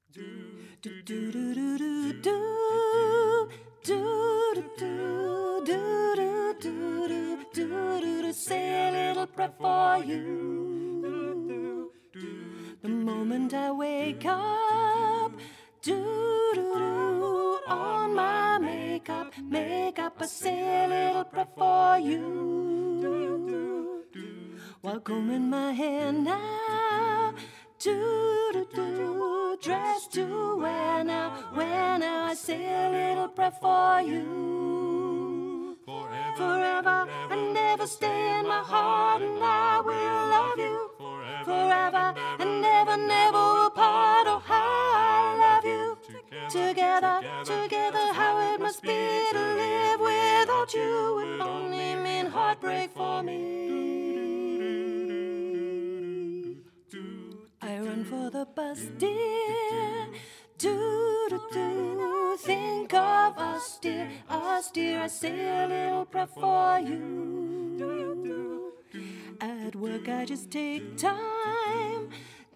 Do do do do do do do do do do do do. Say a little prayer for you. The moment I wake up, do do do on my makeup, I say a little prayer for you. While combing my hair now, do do do, dress to wear now, I say a little prayer for you. Forever and ever stay in my heart, and I will love you. Forever and never, never will part. Oh, how I love you. Together, how it must be to live without you would only mean heartbreak for me. I run for the bus, dear. Do think of us, dear. I say a little prayer for you. At work I just take time.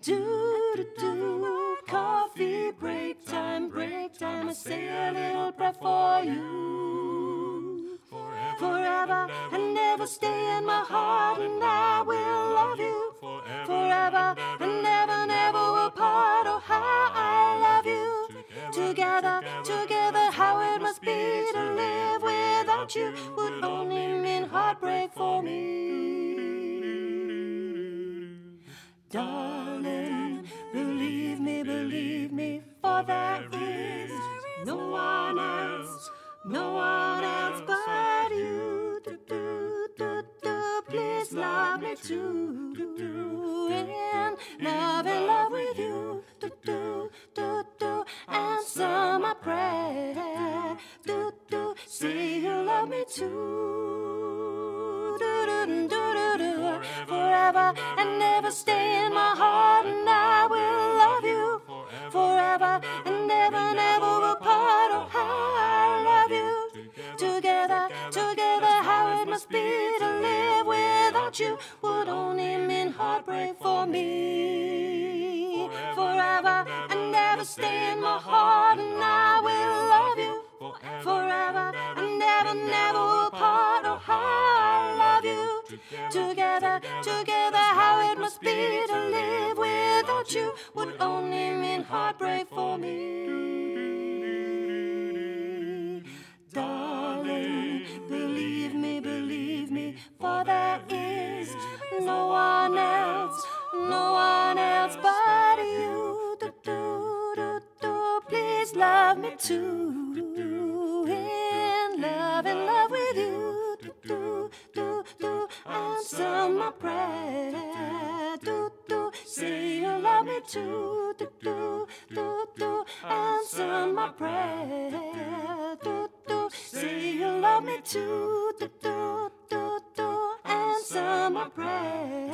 Do coffee break time. I say a little prayer for you. Forever and never stay in my heart, and I will love you. Forever and never, never will part. Oh, how I love you. Together, how it must be to live without you would only mean heartbreak for me. Darling, believe me, for there is no one else but you. Please love me too, in love with you. Answer my prayer. Say you love me too. Forever and never stay in my heart, and I will love you. Forever and never, never will part. Oh, how I love you. Together, how it must be to live without you would only mean heartbreak for me. Forever and never stay in my heart, and I will love you. Forever and never, never will part. Oh, how I love you. Together, how it must be to live without you would only mean heartbreak for me. Darling, believe me, for there is no one else but you. Please love me too, in love with you. Answer my prayer. Say you love me too. Answer my prayer. Say you love me too. Answer my prayer.